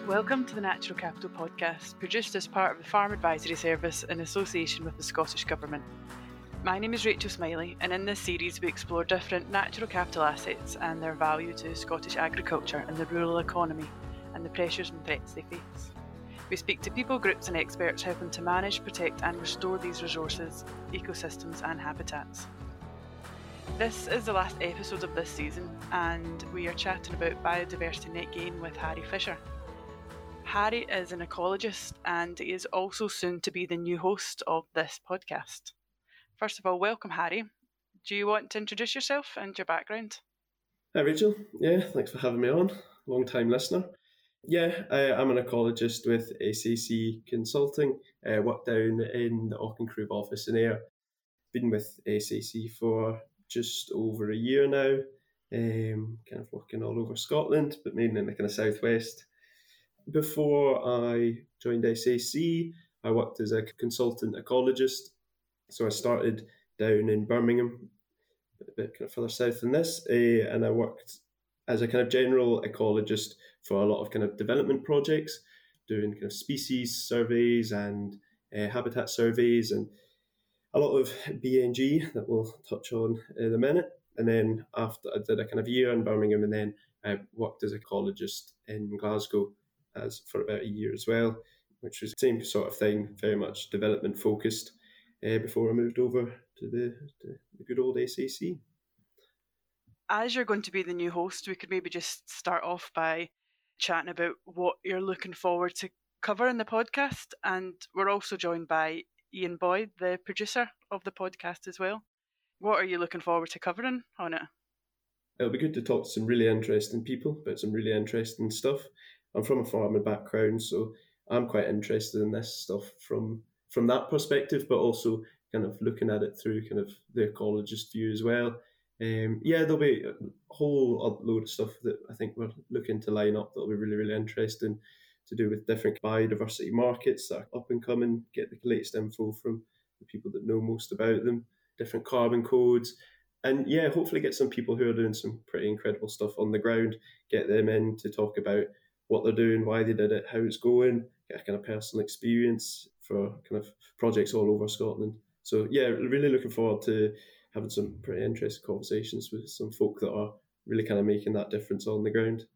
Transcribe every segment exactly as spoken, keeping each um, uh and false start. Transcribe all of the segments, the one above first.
Welcome to the Natural Capital Podcast, produced as part of the Farm Advisory Service in association with the Scottish Government. My name is Rachel Smiley, and in this series we explore different natural capital assets and their value to Scottish agriculture and the rural economy, and the pressures and threats they face. We speak to people, groups and experts helping to manage, protect and restore these resources, ecosystems and habitats. This is the last episode of this season, and we are chatting about biodiversity net gain with Harry Fisher. Harry is an ecologist and he is also soon to be the new host of this podcast. First of all, welcome Harry. Do you want to introduce yourself and your background? Hi Rachel, yeah, thanks for having me on, long time listener. Yeah, I, I'm an ecologist with S A C Consulting, I work down in the Auchincruive office in Ayr. Been with S A C for just over a year now, um, kind of working all over Scotland, but mainly in the kind of southwest. Before I joined S A C, I worked as a consultant ecologist. So I started down in Birmingham, a bit kind of further south than this, uh, and I worked as a kind of general ecologist for a lot of kind of development projects, doing kind of species surveys and uh, habitat surveys and a lot of B N G that we'll touch on in a minute. And then after I did a kind of year in Birmingham, and then I worked as an ecologist in Glasgow as for about a year as well, which was the same sort of thing, very much development focused, uh, before I moved over to the, to the good old S A C. As you're going to be the new host, we could maybe just start off by chatting about what you're looking forward to cover in the podcast. And we're also joined by Ian Boyd, the producer of the podcast as well. What are you looking forward to covering on it? It'll be good to talk to some really interesting people about some really interesting stuff. I'm from a farming background, so I'm quite interested in this stuff from from that perspective, but also kind of looking at it through kind of the ecologist view as well. Um, yeah, there'll be a whole load of stuff that I think we're looking to line up that'll be really, really interesting to do with different biodiversity markets that are up and coming, get the latest info from the people that know most about them, different carbon codes, and yeah, hopefully get some people who are doing some pretty incredible stuff on the ground, get them in to talk about what they're doing, why they did it, how it's going, get a kind of personal experience for kind of projects all over Scotland. So yeah, really looking forward to having some pretty interesting conversations with some folk that are really kind of making that difference on the ground.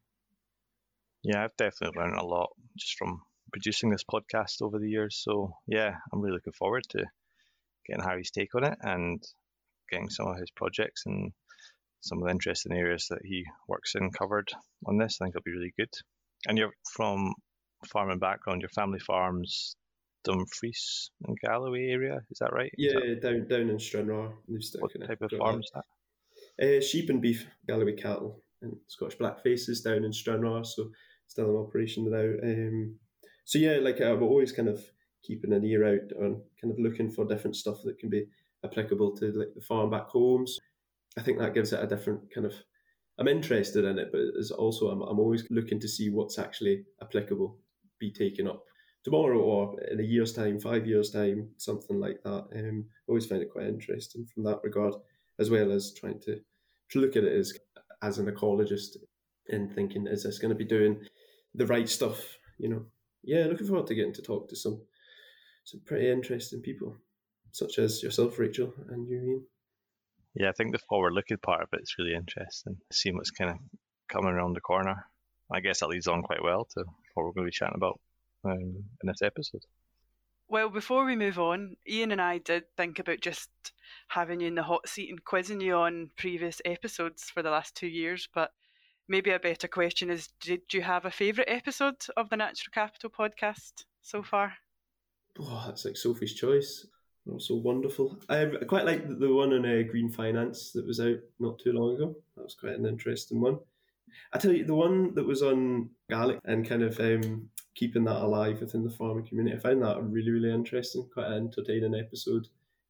Yeah, I've definitely learned a lot just from producing this podcast over the years. So yeah, I'm really looking forward to getting Harry's take on it and getting some of his projects and some of the interesting areas that he works in covered on this. I think it'll be really good. And you're from farming background, your family farms Dumfries and Galloway area, is that right? Yeah, that, down down in Stranraer. What type of farm is that? Uh, sheep and beef, Galloway cattle and Scottish black faces down in Stranraer, so still in operation now. Um, so yeah, like I'm always kind of keeping an ear out on kind of looking for different stuff that can be applicable to like the farm back homes. I think that gives it a different kind of, I'm interested in it, but it's also I'm, I'm always looking to see what's actually applicable, be taken up tomorrow or in a year's time, five years' time, something like that. Um, I always find it quite interesting from that regard, as well as trying to, to look at it as as an ecologist and thinking, is this going to be doing the right stuff? You know, yeah, looking forward to getting to talk to some some pretty interesting people, such as yourself, Rachel, and you, Ian. Yeah, I think the forward-looking part of it is really interesting, seeing what's kind of coming around the corner. I guess that leads on quite well to what we're going to be chatting about um, in this episode. Well, before we move on, Ian and I did think about just having you in the hot seat and quizzing you on previous episodes for the last two years, but maybe a better question is, did you have a favourite episode of the Natural Capital podcast so far? Oh, that's like Sophie's Choice. Also wonderful. I quite like the one on uh, green finance that was out not too long ago. That was quite an interesting one. I tell you, the one that was on Gaelic and kind of um, keeping that alive within the farming community, I found that really, really interesting. Quite an entertaining episode.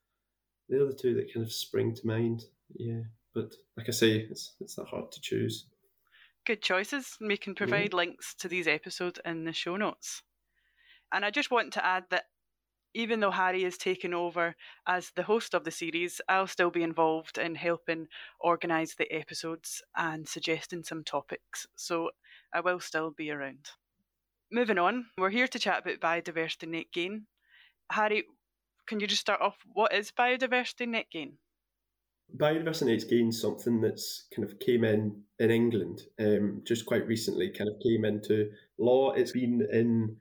The other two that kind of spring to mind, yeah. But like I say, it's it's that hard to choose. Good choices. We can provide yeah. links to these episodes in the show notes. And I just want to add that even though Harry is taking over as the host of the series, I'll still be involved in helping organise the episodes and suggesting some topics. So I will still be around. Moving on, we're here to chat about biodiversity net gain. Harry, can you just start off, what is biodiversity net gain? Biodiversity net gain is something that's kind of came in in England um, just quite recently, kind of came into law. It's been in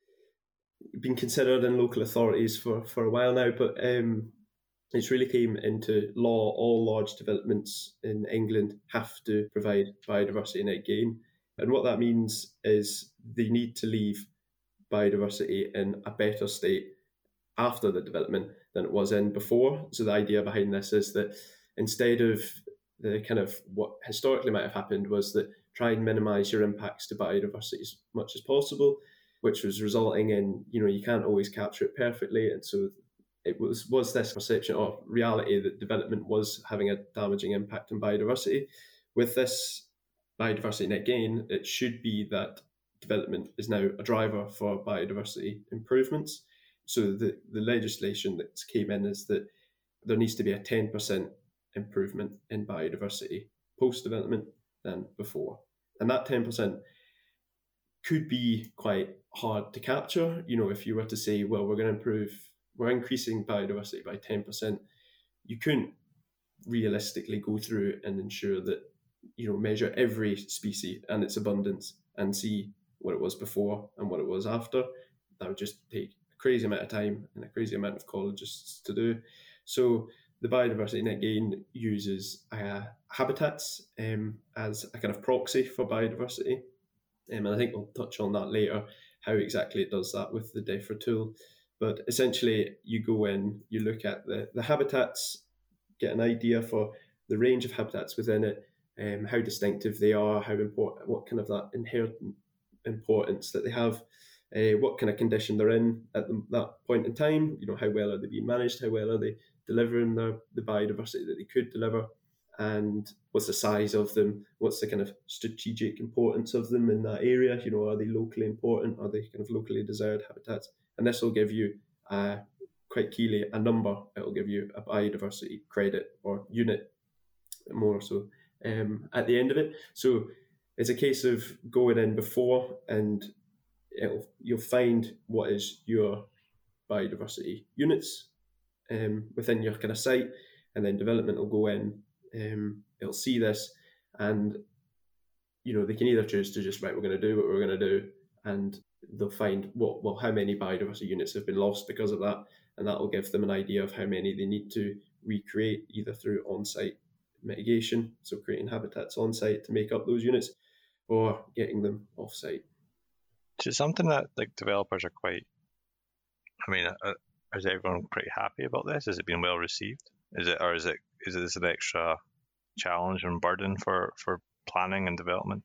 been considered in local authorities for, for a while now, but um, it's really came into law. All large developments in England have to provide biodiversity net gain. And what that means is they need to leave biodiversity in a better state after the development than it was in before. So the idea behind this is that instead of the kind of what historically might have happened was that try and minimise your impacts to biodiversity as much as possible, which was resulting in, you know, you can't always capture it perfectly. And so it was, was this perception or reality that development was having a damaging impact on biodiversity. With this biodiversity net gain, it should be that development is now a driver for biodiversity improvements. So the, the legislation that came in is that there needs to be a ten percent improvement in biodiversity post-development than before. And that ten percent could be quite hard to capture. You know, if you were to say, well, we're going to improve, we're increasing biodiversity by ten percent, you couldn't realistically go through and ensure that, you know, measure every species and its abundance and see what it was before and what it was after. That would just take crazy amount of time and a crazy amount of ecologists to do. So the biodiversity net gain uses uh, habitats um, as a kind of proxy for biodiversity. Um, and I think we'll touch on that later, how exactly it does that with the DEFRA tool. But essentially, you go in, you look at the, the habitats, get an idea for the range of habitats within it, um, how distinctive they are, how important, what kind of that inherent importance that they have, uh, what kind of condition they're in at the, that point in time, you know, how well are they being managed, how well are they delivering the, the biodiversity that they could deliver, and what's the size of them, what's the kind of strategic importance of them in that area, you know, are they locally important, are they kind of locally desired habitats? And this will give you, uh, quite keyly, a number. It'll give you a biodiversity credit or unit, more so, um, at the end of it. So it's a case of going in before and it'll, you'll find what is your biodiversity units um, within your kind of site, and then development will go in, um, it'll see this, and you know, they can either choose to just, right, we're going to do what we're going to do, and they'll find what, well, how many biodiversity units have been lost because of that, and that will give them an idea of how many they need to recreate, either through on-site mitigation, so creating habitats on-site to make up those units, or getting them off-site. Is it something that like developers are quite, I mean, uh, is everyone pretty happy about this? Has it been well received? Is it, or is it, is this an extra challenge and burden for, for planning and development?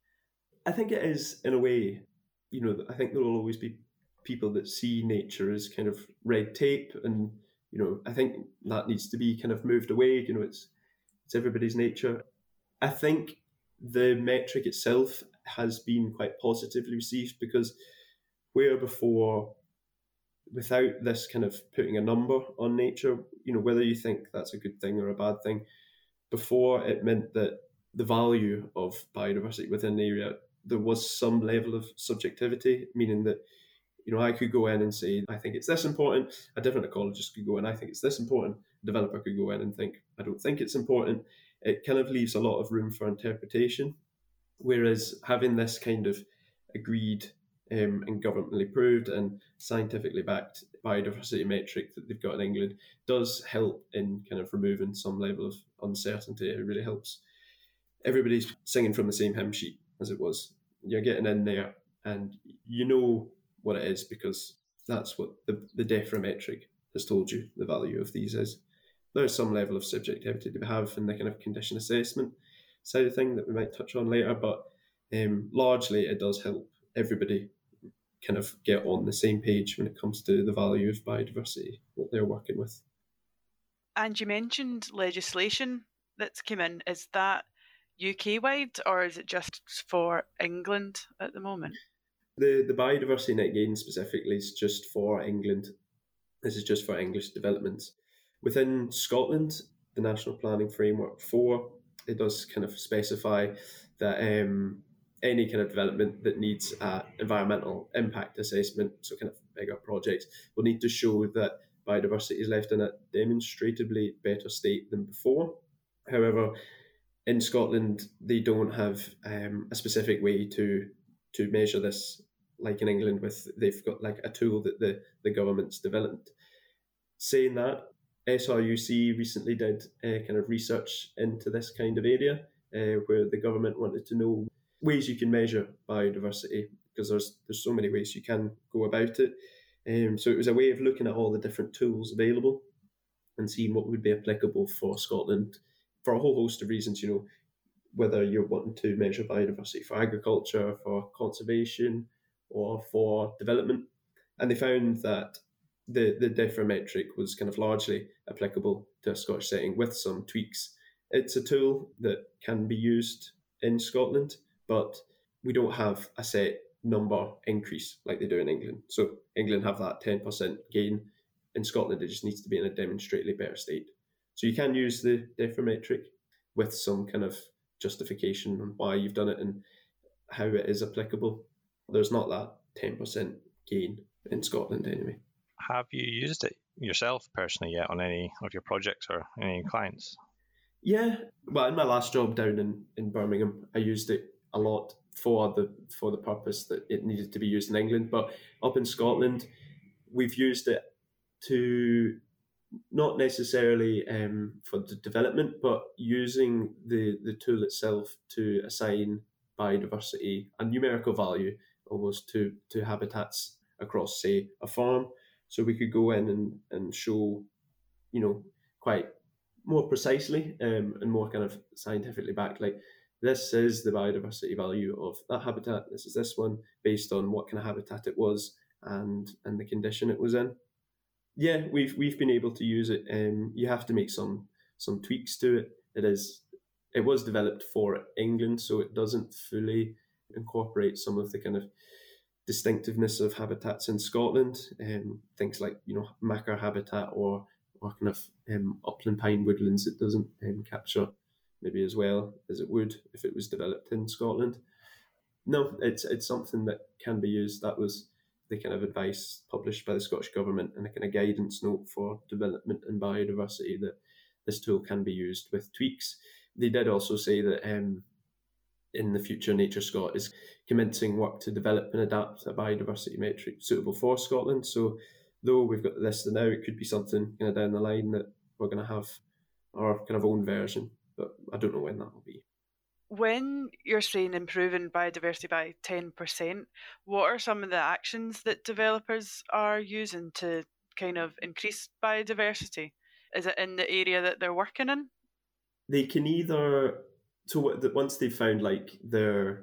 I think it is, in a way. You know, I think there will always be people that see nature as kind of red tape, and you know, I think that needs to be kind of moved away. You know, it's it's everybody's nature. I think the metric itself has been quite positively received, because where before, without this kind of putting a number on nature, you know, whether you think that's a good thing or a bad thing, before it meant that the value of biodiversity within the area, there was some level of subjectivity, meaning that, you know, I could go in and say, I think it's this important. A different ecologist could go in, I think it's this important. A developer could go in and think, I don't think it's important. It kind of leaves a lot of room for interpretation. Whereas having this kind of agreed um, and governmentally approved and scientifically backed biodiversity metric that they've got in England does help in kind of removing some level of uncertainty. It really helps. Everybody's singing from the same hymn sheet, as it was. You're getting in there and you know what it is, because that's what the, the DEFRA metric has told you the value of these is. There's some level of subjectivity to have in the kind of condition assessment side of thing that we might touch on later, but um, largely it does help everybody kind of get on the same page when it comes to the value of biodiversity, what they're working with. And you mentioned legislation that's come in. Is that U K-wide, or is it just for England at the moment? The the biodiversity net gain specifically is just for England. This is just for English developments. Within Scotland, the National Planning Framework four, it does kind of specify that um, any kind of development that needs an environmental impact assessment, so kind of bigger projects, will need to show that biodiversity is left in a demonstrably better state than before. However, in Scotland, they don't have um, a specific way to to measure this, like in England, with they've got like a tool that the, the government's developed. Saying that, S R U C recently did uh, kind of research into this kind of area, uh, where the government wanted to know ways you can measure biodiversity, because there's there's so many ways you can go about it. Um, so it was a way of looking at all the different tools available and seeing what would be applicable for Scotland for a whole host of reasons, you know, whether you're wanting to measure biodiversity for agriculture, for conservation, or for development. And they found that the, the DEFRA metric was kind of largely applicable to a Scottish setting with some tweaks. It's a tool that can be used in Scotland, but we don't have a set number increase like they do in England. So England have that ten percent gain. In Scotland, it just needs to be in a demonstrably better state. So you can use the DEFRA metric with some kind of justification on why you've done it and how it is applicable. There's not that ten percent gain in Scotland anyway. Have you used it yourself personally yet on any of your projects or any clients? Yeah, well, in my last job down in, in Birmingham, I used it a lot for the for the purpose that it needed to be used in England. But up in Scotland, we've used it to not necessarily um, for the development, but using the, the tool itself to assign biodiversity a numerical value almost to, to habitats across, say, a farm. So we could go in and, and show, you know, quite more precisely um, and more kind of scientifically backed, like, this is the biodiversity value of that habitat, this is this one, based on what kind of habitat it was and and the condition it was in. Yeah, we've we've been able to use it. Um, you have to make some some tweaks to it. It is it was developed for England, so it doesn't fully incorporate some of the kind of distinctiveness of habitats in Scotland. Um, things like, you know, Macar habitat or or kind of um, upland pine woodlands. It doesn't um, capture maybe as well as it would if it was developed in Scotland. No, it's it's something that can be used. That was the kind of advice published by the Scottish Government and a kind of guidance note for development and biodiversity, that this tool can be used with tweaks. They did also say that um, in the future, NatureScot is commencing work to develop and adapt a biodiversity metric suitable for Scotland. So though we've got this now, it could be something kind of down the line that we're going to have our kind of own version, but I don't know when that will be. When you're saying improving biodiversity by ten percent, what are some of the actions that developers are using to kind of increase biodiversity? Is it in the area that they're working in? They can either, so once they've found like their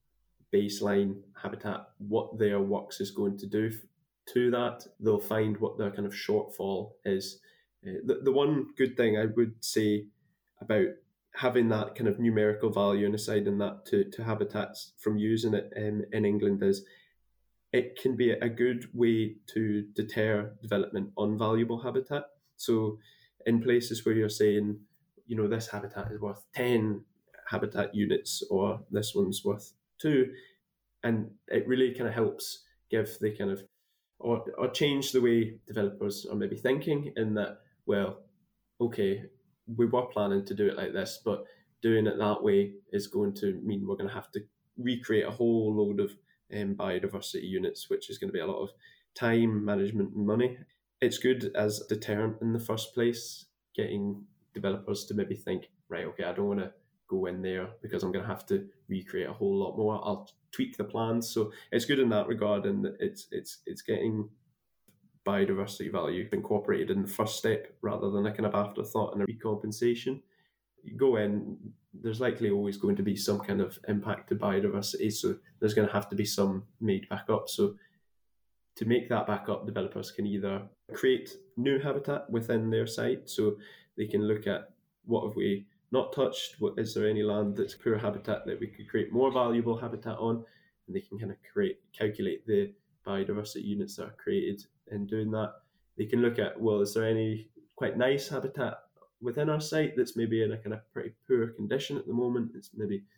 baseline habitat, what their works is going to do to that, they'll find what their kind of shortfall is. Uh, the, the one good thing I would say about having that kind of numerical value and assigning that to, to habitats from using it in, in England is it can be a good way to deter development on valuable habitat. So in places where you're saying, you know, this habitat is worth ten habitat units or this one's worth two, and it really kind of helps give the kind of, or, or change the way developers are maybe thinking, in that, well, okay, we were planning to do it like this, but doing it that way is going to mean we're going to have to recreate a whole load of um, biodiversity units, which is going to be a lot of time, management and money. It's good as a deterrent in the first place, getting developers to maybe think, right, okay, I don't want to go in there because I'm going to have to recreate a whole lot more. I'll tweak the plans. So it's good in that regard, and it's it's it's getting biodiversity value incorporated in the first step rather than a kind of afterthought and a recompensation. You go in, there's likely always going to be some kind of impact to biodiversity, so there's going to have to be some made back up. So to make that back up, developers can either create new habitat within their site, so they can look at what have we not touched, what is there any land that's poor habitat that we could create more valuable habitat on, and they can kind of create calculate the biodiversity units that are created in doing that. They can look at, well, is there any quite nice habitat within our site that's maybe in a kind of pretty poor condition at the moment? It's maybe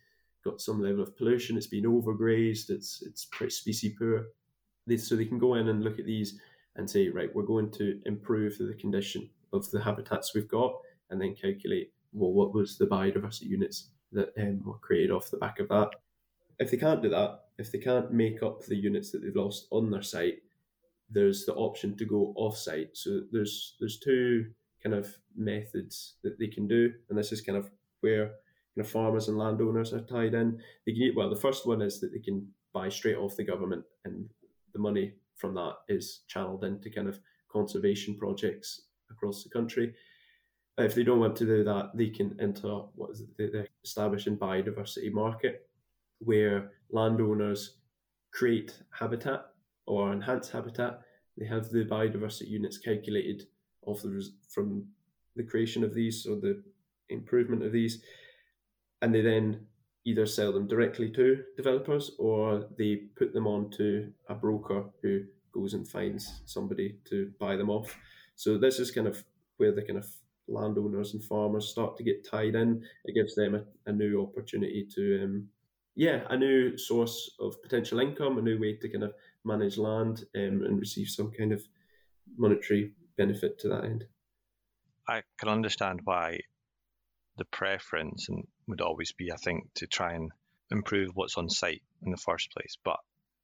got some level of pollution, it's been overgrazed, it's it's pretty species poor. They, so they can go in and look at these and say, right, we're going to improve the condition of the habitats we've got, and then calculate, well, what was the biodiversity units that um, were created off the back of that. If they can't do that, if they can't make up the units that they've lost on their site, there's the option to go off-site. So there's there's two kind of methods that they can do, and this is kind of where kind of farmers and landowners are tied in. They can, well, the first one is that they can buy straight off the government, and the money from that is channeled into kind of conservation projects across the country. If they don't want to do that, they can enter what is it, the establishing biodiversity market, where landowners create habitat or enhance habitat. They have the biodiversity units calculated off the, from the creation of these or the improvement of these, and they then either sell them directly to developers or they put them on to a broker who goes and finds somebody to buy them off. So this is kind of where the kind of landowners and farmers start to get tied in. It gives them a, a new opportunity to, um, yeah, a new source of potential income, a new way to kind of manage land um, and receive some kind of monetary benefit to that end. I can understand why the preference and would always be, I think, to try and improve what's on site in the first place. But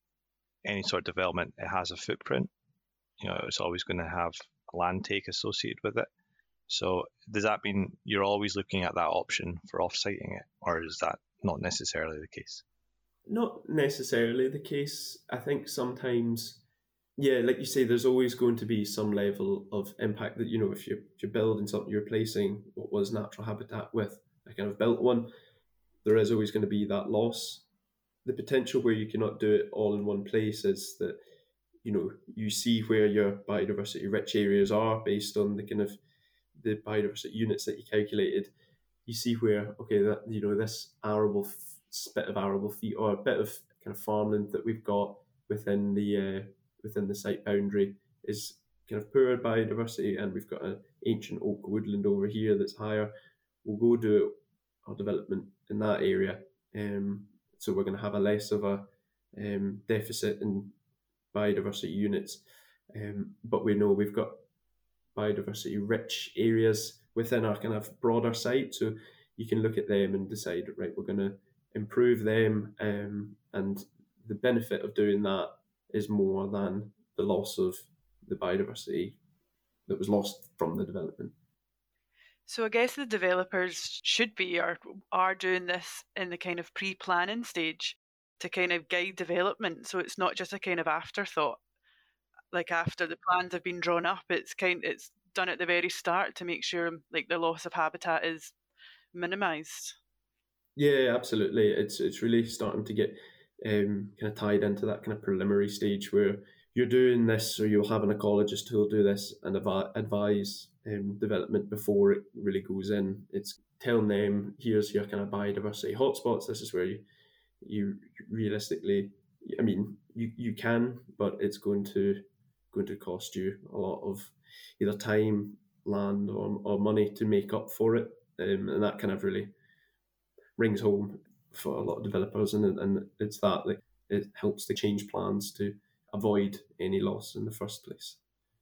any sort of development, it has a footprint. You know, it's always going to have a land take associated with it. So does that mean you're always looking at that option for off-siting it, or is that not necessarily the case? Not necessarily the case. I think sometimes, yeah, like you say, there's always going to be some level of impact that, you know, if you're, if you're building something, you're replacing what was natural habitat with a kind of built one, there is always going to be that loss. The potential where you cannot do it all in one place is that, you know, you see where your biodiversity rich areas are based on the kind of the biodiversity units that you calculated. You see where, okay, that, you know, this arable bit of arable feet or a bit of kind of farmland that we've got within the uh, within the site boundary is kind of poor biodiversity, and we've got an ancient oak woodland over here that's higher. We'll go do our development in that area, um, so we're going to have a less of a um, deficit in biodiversity units, um, but we know we've got biodiversity rich areas within our kind of broader site, so you can look at them and decide, right, we're going to improve them, um, and the benefit of doing that is more than the loss of the biodiversity that was lost from the development. So I guess the developers should be or are doing this in the kind of pre-planning stage to kind of guide development, so it's not just a kind of afterthought. Like after the plans have been drawn up, it's kind it's done at the very start to make sure like the loss of habitat is minimised. Yeah, absolutely. It's it's really starting to get um, kind of tied into that kind of preliminary stage where you're doing this, or you'll have an ecologist who'll do this and advi- advise um, development before it really goes in. It's telling them, here's your kind of biodiversity hotspots. This is where you you realistically, I mean, you, you can, but it's going to going to cost you a lot of either time, land, or or money to make up for it, um, and that kind of really rings home for a lot of developers, and and it's that like it helps to change plans to avoid any loss in the first place.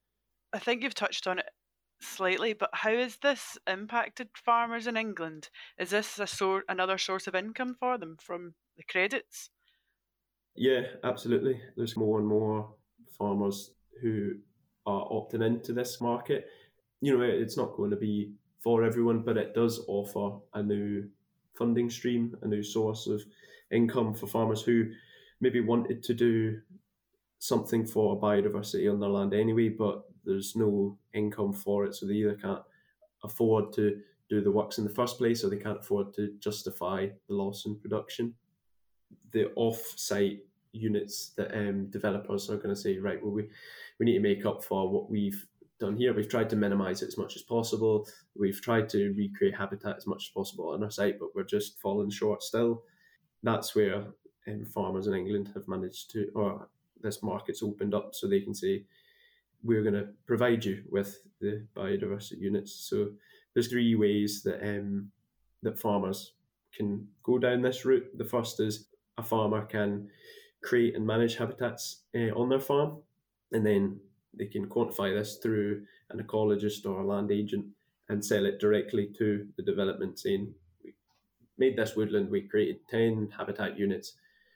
I think you've touched on it slightly, but how has this impacted farmers in England? Is this a sor- another source of income for them from the credits? Yeah, absolutely. There's more and more farmers who are opting into this market. You know, it's not going to be for everyone, but it does offer a new funding stream, a new source of income for farmers who maybe wanted to do something for biodiversity on their land anyway, but there's no income for it, so they either can't afford to do the works in the first place, or they can't afford to justify the loss in production. The off-site units that um, developers are going to say, right, well, we, we need to make up for what we've done here. We've tried to minimise it as much as possible. We've tried to recreate habitat as much as possible on our site, but we're just falling short still. That's where um, farmers in England have managed to, or this market's opened up so they can say, we're going to provide you with the biodiversity units. So there's three ways that um, that farmers can go down this route. The first is a farmer can create and manage habitats uh, on their farm, and then they can quantify this through an ecologist or a land agent and sell it directly to the development, saying, we made this woodland, we created ten habitat units,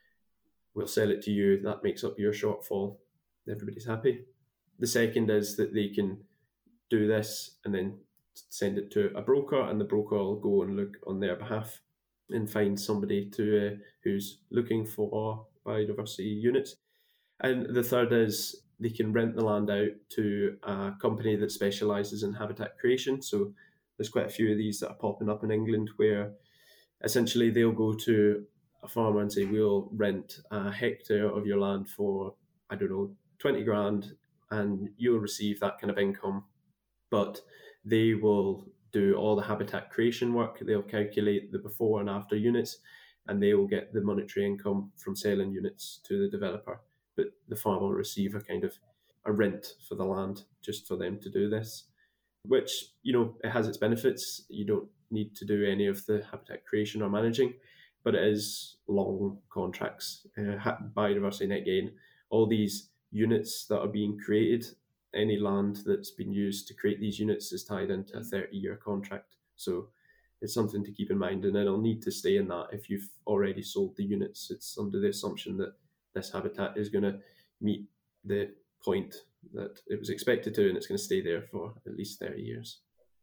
we'll sell it to you, that makes up your shortfall, everybody's happy. The second is that they can do this and then send it to a broker, and the broker will go and look on their behalf and find somebody to uh, who's looking for biodiversity units. And the third is they can rent the land out to a company that specialises in habitat creation. So there's quite a few of these that are popping up in England, where essentially they'll go to a farmer and say, we'll rent a hectare of your land for, I don't know, twenty grand, and you'll receive that kind of income. But they will do all the habitat creation work. They'll calculate the before and after units, and they will get the monetary income from selling units to the developer. But the farmer will receive a kind of a rent for the land just for them to do this, which, you know, it has its benefits. You don't need to do any of the habitat creation or managing, but it is long contracts. Uh, biodiversity net gain, all these units that are being created, any land that's been used to create these units is tied into a thirty-year contract. So it's something to keep in mind, and it'll need to stay in that. If you've already sold the units, it's under the assumption that this habitat is going to meet the point that it was expected to, and it's going to stay there for at least thirty years.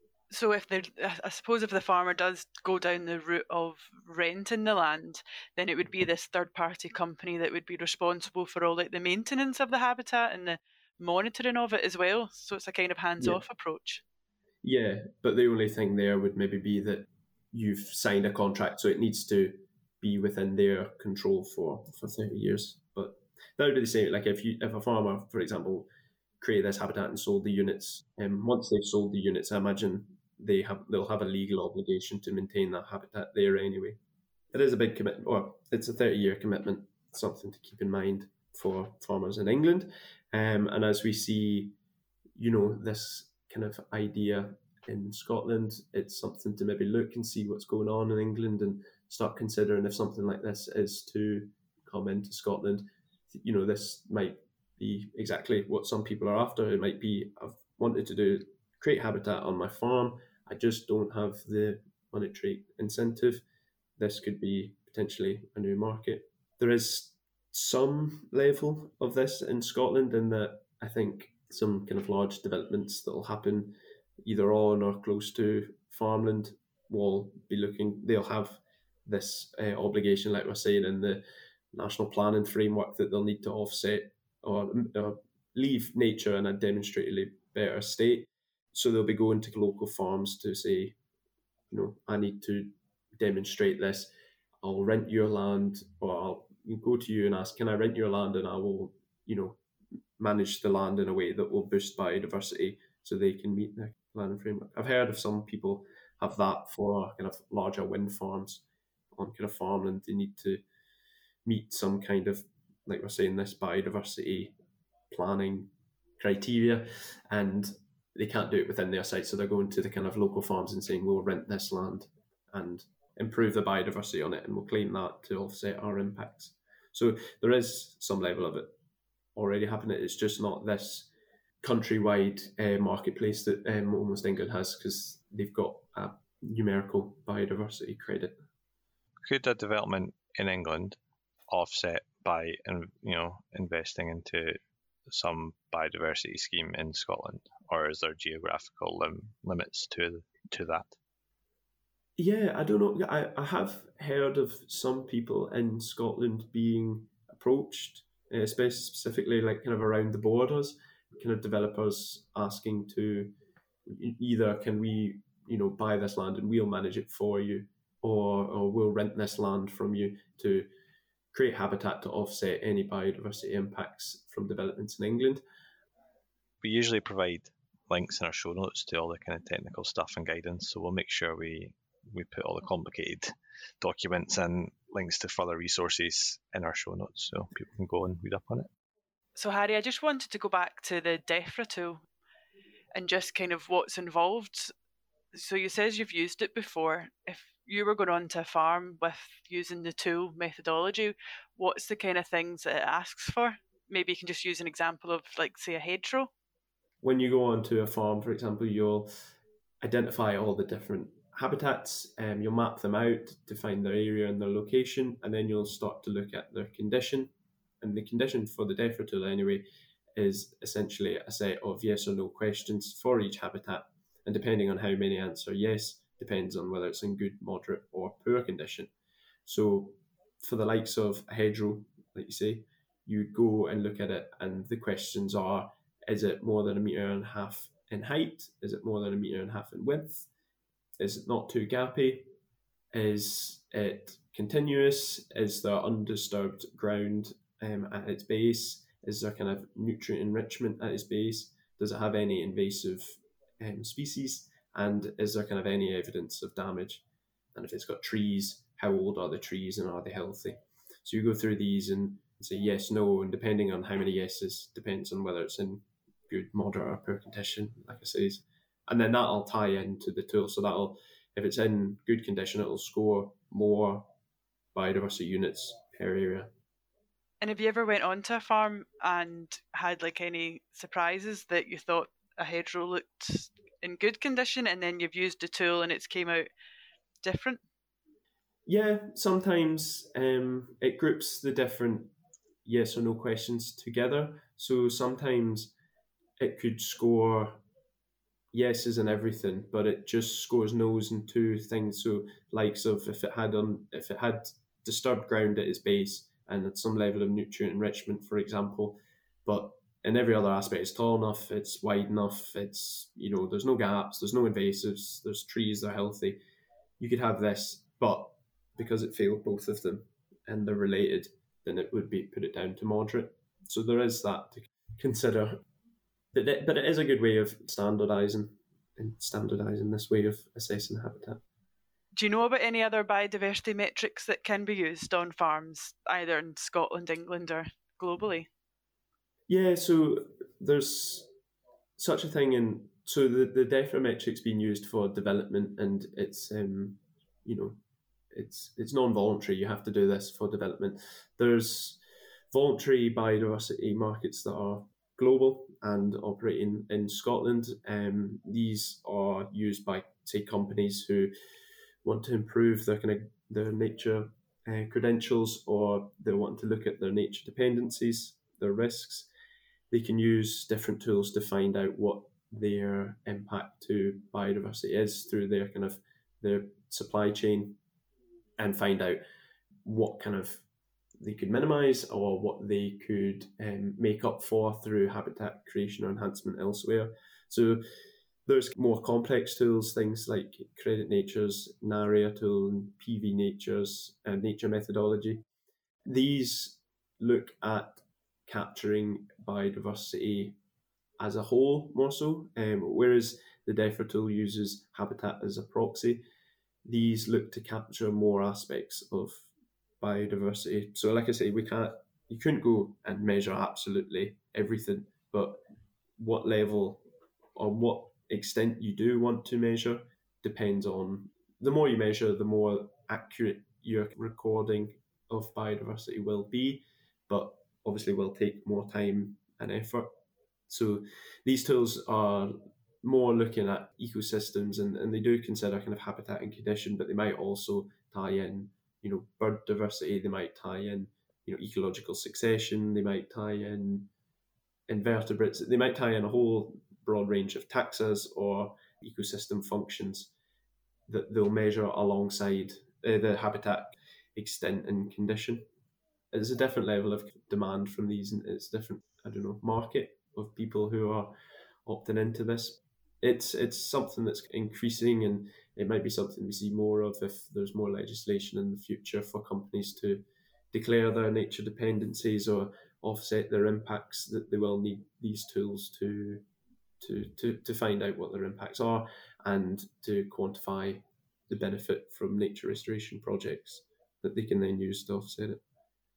So if they, I suppose if the farmer does go down the route of renting the land, then it would be this third-party company that would be responsible for all like the maintenance of the habitat and the monitoring of it as well. So it's a kind of hands-off yeah. approach. Yeah, but the only thing there would maybe be that you've signed a contract, so it needs to be within their control for, for thirty years. But that would be the same. Like if you if a farmer, for example, created this habitat and sold the units, and um, once they've sold the units, I imagine they have they'll have a legal obligation to maintain that habitat there anyway. It is a big commitment, or it's a thirty-year commitment, something to keep in mind for farmers in England. Um, and as we see, you know, this kind of idea in Scotland, it's something to maybe look and see what's going on in England and start considering if something like this is to come into Scotland. You know, this might be exactly what some people are after. It might be, I've wanted to do create habitat on my farm, I just don't have the monetary incentive. This could be potentially a new market. There is some level of this in Scotland, in that I think some kind of large developments that will happen either on or close to farmland will be looking, they'll have this uh, obligation, like we're saying, in the national planning framework, that they'll need to offset or, or leave nature in a demonstrably better state. So they'll be going to local farms to say, you know, I need to demonstrate this. I'll rent your land, or I'll go to you and ask, can I rent your land, and I will, you know, manage the land in a way that will boost biodiversity so they can meet the planning framework. I've heard of some people have that for kind of larger wind farms on kind of farmland. They need to meet some kind of, like we're saying, this biodiversity planning criteria, and they can't do it within their site. So they're going to the kind of local farms and saying, we'll rent this land and improve the biodiversity on it, and we'll claim that to offset our impacts. So there is some level of it already happening. It's just not this countrywide uh, marketplace that um, Almost England has, because they've got a numerical biodiversity credit. Could a development in England offset by, you know, investing into some biodiversity scheme in Scotland, or is there geographical lim- limits to to that? Yeah, I don't know. I, I have heard of some people in Scotland being approached, especially specifically like kind of around the borders, kind of developers asking to either, can we, you know, buy this land and we'll manage it for you, or or we'll rent this land from you to create habitat to offset any biodiversity impacts from developments in England. We usually provide links in our show notes to all the kind of technical stuff and guidance, so we'll make sure we we put all the complicated documents and links to further resources in our show notes so people can go and read up on it. So Harry, I just wanted to go back to the DEFRA tool and just kind of what's involved. So you says you've used it before. If you were going on to a farm with using the tool methodology. What's the kind of things that it asks for? Maybe you can just use an example of, like, say, a hedgerow. When you go onto a farm, for example, you'll identify all the different habitats, and um, you'll map them out to find their area and their location, and then you'll start to look at their condition. And the condition for the DEFRA tool, anyway, is essentially a set of yes or no questions for each habitat. And depending on how many answer yes, depends on whether it's in good, moderate, or poor condition. So for the likes of a hedgerow, like you say, you go and look at it, and the questions are, is it more than a metre and a half in height? Is it more than a metre and a half in width? Is it not too gappy? Is it continuous? Is there undisturbed ground um, at its base? Is there kind of nutrient enrichment at its base? Does it have any invasive um, species? And is there kind of any evidence of damage? And if it's got trees, how old are the trees and are they healthy? So you go through these and say yes, no, and depending on how many yeses, depends on whether it's in good, moderate, or poor condition, like I say. And then that'll tie into the tool. So that'll, if it's in good condition, it'll score more biodiversity units per area. And have you ever went onto a farm and had like any surprises that you thought a hedgerow looked in good condition and then you've used the tool and it's came out different? Yeah, sometimes um, it groups the different yes or no questions together. So sometimes it could score yeses and everything, but it just scores no's and two things. So likes of if it had on if it had disturbed ground at its base and at some level of nutrient enrichment, for example, but in every other aspect it's tall enough, it's wide enough, it's, you know, there's no gaps, there's no invasives, there's trees, they're healthy, you could have this, but because it failed both of them and they're related, then it would be put it down to moderate. So there is that to consider. But it, but it is a good way of standardising and standardising this way of assessing habitat. Do you know about any other biodiversity metrics that can be used on farms, either in Scotland, England, or globally? Yeah, so there's such a thing in, so the, the DEFRA metric's been used for development, and it's, um, you know, it's it's non-voluntary, you have to do this for development. There's voluntary biodiversity markets that are global and operating in Scotland. Um, these are used by, say, companies who want to improve their kind of their nature uh, credentials, or they want to look at their nature dependencies, their risks. They can use different tools to find out what their impact to biodiversity is through their kind of their supply chain, and find out what kind of they could minimise or what they could um, make up for through habitat creation or enhancement elsewhere. So there's more complex tools, things like Credit Nature's NARIA tool and P V Nature's uh, nature methodology. These look at capturing biodiversity as a whole more so, um, whereas the DEFRA tool uses habitat as a proxy. These look to capture more aspects of biodiversity. So like I say, we can't, you couldn't go and measure absolutely everything, but what level or what extent you do want to measure depends on, the more you measure, the more accurate your recording of biodiversity will be, but obviously will take more time and effort. So these tools are more looking at ecosystems, and, and they do consider kind of habitat and condition, but they might also tie in, you know, bird diversity, they might tie in, you know, ecological succession, they might tie in invertebrates, they might tie in a whole broad range of taxas or ecosystem functions that they'll measure alongside uh, the habitat extent and condition. There's a different level of demand from these, and it's a different, I don't know, market of people who are opting into this. It's it's something that's increasing, and it might be something we see more of if there's more legislation in the future for companies to declare their nature dependencies or offset their impacts, that they will need these tools to to to, to find out what their impacts are and to quantify the benefit from nature restoration projects that they can then use to offset it.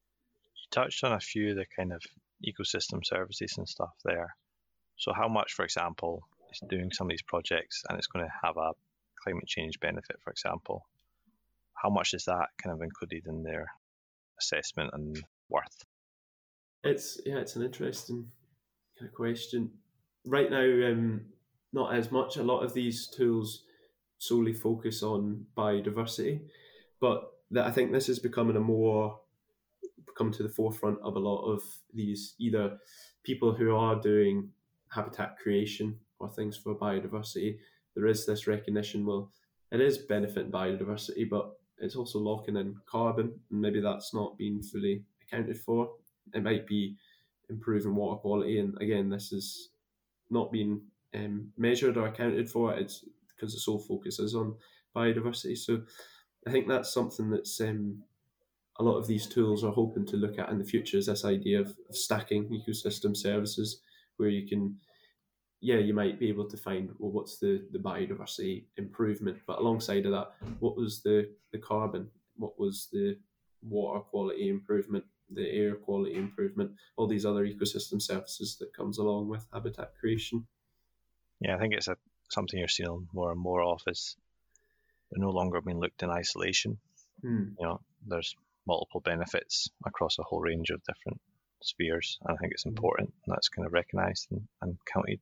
You touched on a few of the kind of ecosystem services and stuff there. So how much, for example, is doing some of these projects and it's going to have a climate change benefit, for example? how much is that kind of included in their assessment and worth? It's yeah, it's an interesting kind of question. Right now, um, not as much. A lot of these tools solely focus on biodiversity, but that I think this is becoming a more come to the forefront of a lot of these either people who are doing habitat creation or things for biodiversity. There is this recognition, well, it is benefiting biodiversity, but it's also locking in carbon, and maybe that's not being fully accounted for. It might be improving water quality, and again, this is not being um, measured or accounted for. It's because the sole focus is on biodiversity. So I think that's something that's um, a lot of these tools are hoping to look at in the future, is this idea of, of stacking ecosystem services, where you can, yeah, you might be able to find, well, what's the, the biodiversity improvement, but alongside of that, what was the, the carbon, what was the water quality improvement, the air quality improvement, all these other ecosystem services that comes along with habitat creation. Yeah, I think it's a, something you're seeing more and more of, is they're no longer being looked in isolation. Hmm. You know, there's multiple benefits across a whole range of different spheres, and I think it's important and that's kind of recognised and, and counted.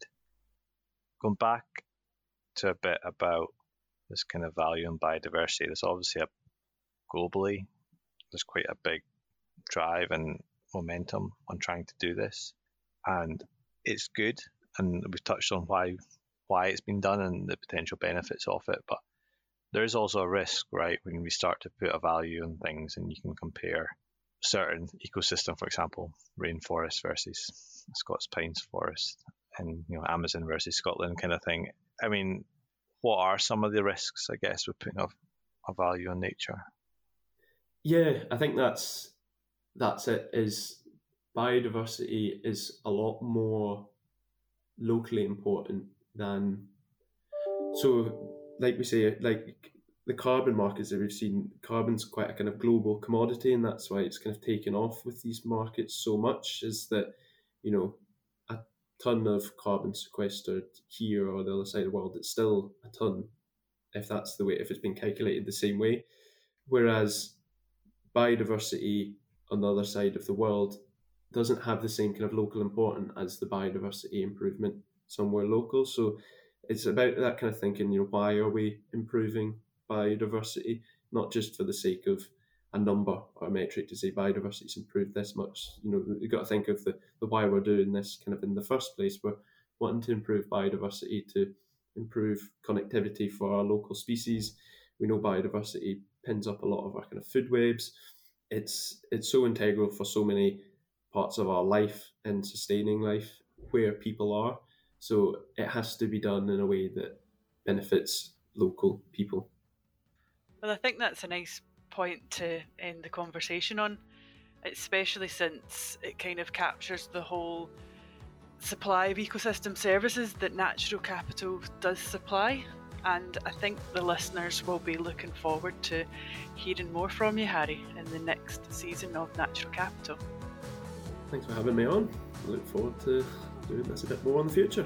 Going back to a bit about this kind of value in biodiversity, there's obviously a globally, there's quite a big drive and momentum on trying to do this, and it's good, and we've touched on why why it's been done and the potential benefits of it, but there is also a risk, right, when we start to put a value on things and you can compare certain ecosystem, for example, rainforest versus Scots pines forest, and you know, Amazon versus Scotland kind of thing. I mean, what are some of the risks, I guess, with putting a, a value on nature? Yeah, I think that's that's it. Is biodiversity is a lot more locally important than, so like we say, like the carbon markets that we've seen, carbon's quite a kind of global commodity, and that's why it's kind of taken off with these markets so much, is that, you know, a ton of carbon sequestered here or the other side of the world, it's still a ton if that's the way, if it's been calculated the same way. Whereas biodiversity on the other side of the world doesn't have the same kind of local importance as the biodiversity improvement somewhere local. So it's about that kind of thinking, you know, why are we improving biodiversity? Not just for the sake of a number or a metric to say biodiversity's improved this much. You know, you've got to think of the, the why we're doing this kind of in the first place. We're wanting to improve biodiversity to improve connectivity for our local species. We know biodiversity pins up a lot of our kind of food webs. It's it's so integral for so many parts of our life and sustaining life where people are. So it has to be done in a way that benefits local people. Well, I think that's a nice point to end the conversation on, especially since it kind of captures the whole supply of ecosystem services that Natural Capital does supply. And I think the listeners will be looking forward to hearing more from you, Harry, in the next season of Natural Capital. Thanks for having me on. I look forward to doing this a bit more in the future.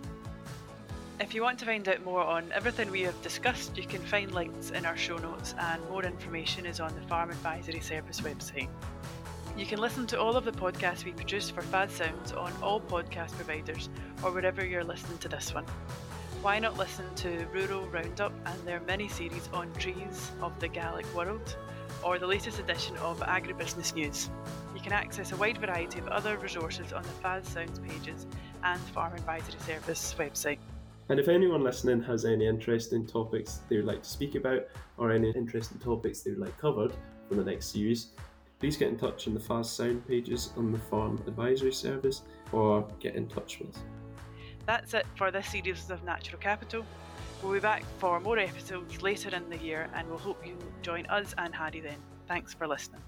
If you want to find out more on everything we have discussed, you can find links in our show notes, and more information is on the Farm Advisory Service website. You can listen to all of the podcasts we produce for Fad Sounds on all podcast providers or wherever you're listening to this one. Why not listen to Rural Roundup and their mini-series on trees of the Gaelic world, or the latest edition of Agribusiness News. You can access a wide variety of other resources on the Fad Sounds pages and Farm Advisory Service website. And if anyone listening has any interesting topics they would like to speak about, or any interesting topics they would like covered for the next series, please get in touch on the Fad Sound pages on the Farm Advisory Service, or get in touch with us. That's it for this series of Natural Capital. We'll be back for more episodes later in the year, and we'll hope you join us and Harry then. Thanks for listening.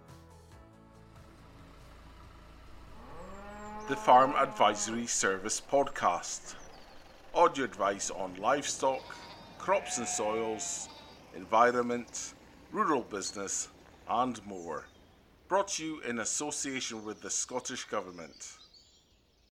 The Farm Advisory Service podcast. Audio advice on livestock, crops and soils, environment, rural business, and more. Brought to you in association with the Scottish Government.